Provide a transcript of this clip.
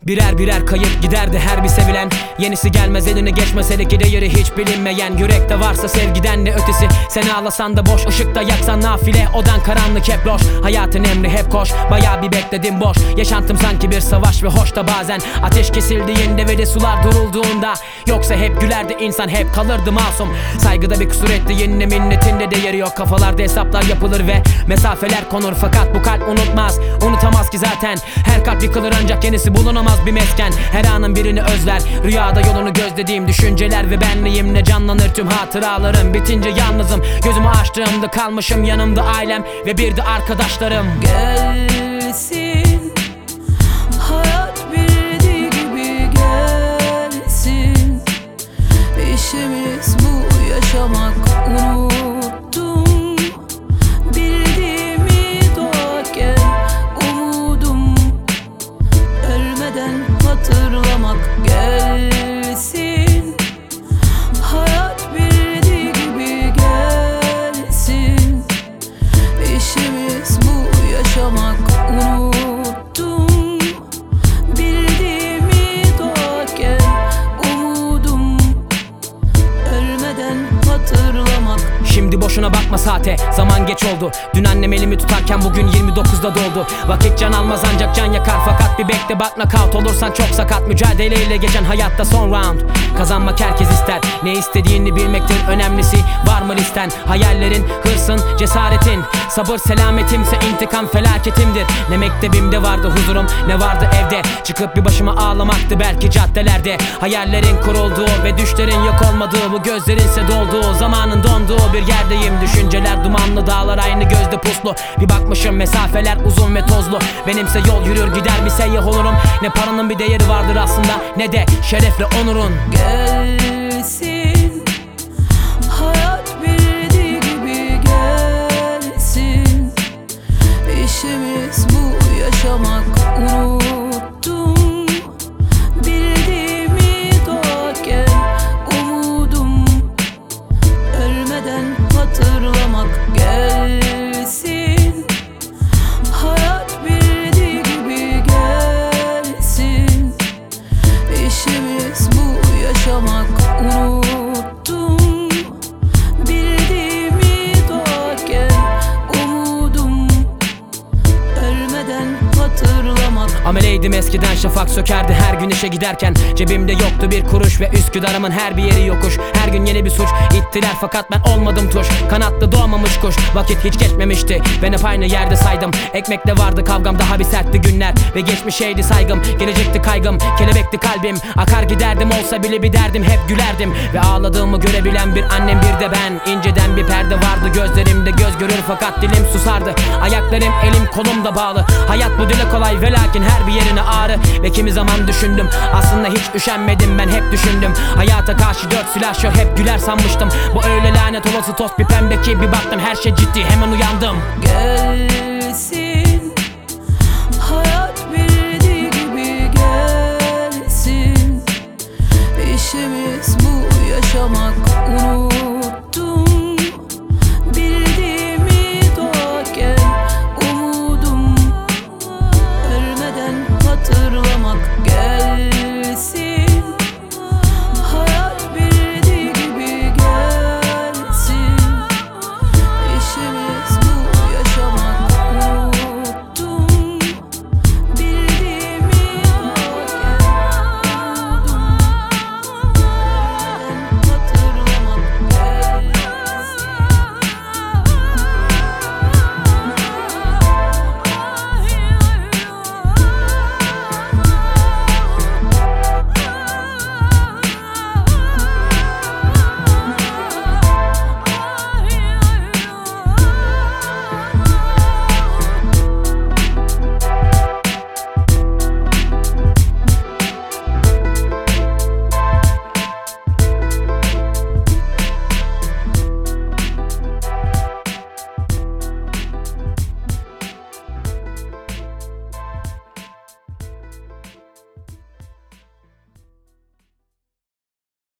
Birer birer kayıp giderdi her bir sevilen. Yenisi gelmez eline geçmese de ki değeri hiç bilinmeyen. Yürekte varsa sevgiden ne ötesi. Sen ağlasan da boş, ışıkta yaksan nafile. Odan karanlık hep loş, hayatın emri hep koş. Bayağı bir bekledim boş, yaşantım sanki bir savaş ve hoş da bazen ateş kesildiğinde ve de sular durulduğunda. Yoksa hep gülerdi insan, hep kalırdı masum. Saygıda bir kusur ettiğinde minnetinde değeri yok. Kafalarda hesaplar yapılır ve mesafeler konur. Fakat bu kalp unutmaz, unutamaz ki zaten. Her kalp yıkılır ancak yenisi bulunamaz bir mesken. Her anın birini özler, rüyada yolunu gözlediğim düşünceler ve benliğimle canlanır tüm hatıralarım. Bitince yalnızım, gözümü açtığımda kalmışım yanımda ailem ve bir de arkadaşlarım. Gelsin, hayat bildiği gibi gelsin. İşimiz bu, yaşamak unuttum. Bildiğimi doğarken umudum, ölmeden hatırlamak. Gelsin, hayat bildiği gibi gelsin. İşimiz bu, yaşamak unuttum. Bildiğimi doğarken umudum, ölmeden hatırlamak. Şimdi boşuna bakma saate, zaman geç oldu. Dün annem elimi tutarken bugün 29'da doldu. Vakit can almaz ancak can yakar. Fakat bir bekle bak, knockout olursan çok sakat. Mücadeleyle geçen hayatta son round. Kazanmak herkes ister, ne istediğini bilmektir önemlisi. Var mı listen, hayallerin, hırsın, cesaretin. Sabır selametimse intikam felaketimdir. Ne mektebimde vardı huzurum, ne vardı evde. Çıkıp bir başıma ağlamaktı belki caddelerde. Hayallerin kurulduğu ve düşlerin yok olmadığı, bu gözlerinse dolduğu, zamanın donduğu bir yerdeyim. Düşünceler dumanlı, dağlar aynı gözde puslu. Bir bakmışım mesafeler uzun ve tozlu. Benimse yol yürür gider bir seyyah olurum. Ne paranın bir değeri vardır aslında, ne de şerefle onurun. Gelsin, hayat bildiği gibi gelsin. İşimiz bu, yaşamak unuttum. Bildiğimi doğarken umudum, ölmeden hatırlamak. Gelsin, hayat bildiği gibi gelsin. İşimiz bu, yaşamak unuttum. Bildiğimi doğarken umudum, ölmeden hatırlamak. Ameleydim eskiden, şafak sökerdi her gün işe giderken. Cebimde yoktu bir kuruş ve Üsküdar'ımın her bir yeri yokuş. Her gün yeni bir suç ittiler fakat ben olmadım tuş. Kanatlı doğmamış kuş, vakit hiç geçmemişti. Ben hep aynı yerde saydım. Ekmekle vardı kavgam, daha bir sertti günler. Ve geçmişeydi saygım, gelecekti kaygım. Kelebekti kalbim, akar giderdim, olsa bile bir derdim. Hep gülerdim ve ağladığımı görebilen bir annem, bir de ben. İnceden bir perde vardı gözlerimde, göz görür fakat dilim susardı. Ayaklarım elim kolumda bağlı. Hayat bu dile kolay ve lakin her bir yerine ağrı. Ve kimi zaman düşündüm, aslında hiç üşenmedim, ben hep düşündüm. Hayata karşı 4 silahşör, hep güler sanmıştım. Bu öyle lanet olası toz bir pembe ki bir baktım her şey ciddi, hemen uyandım. Gelsin, hayat bildiği gibi gelsin. İşimiz bu, yaşamak unuttum.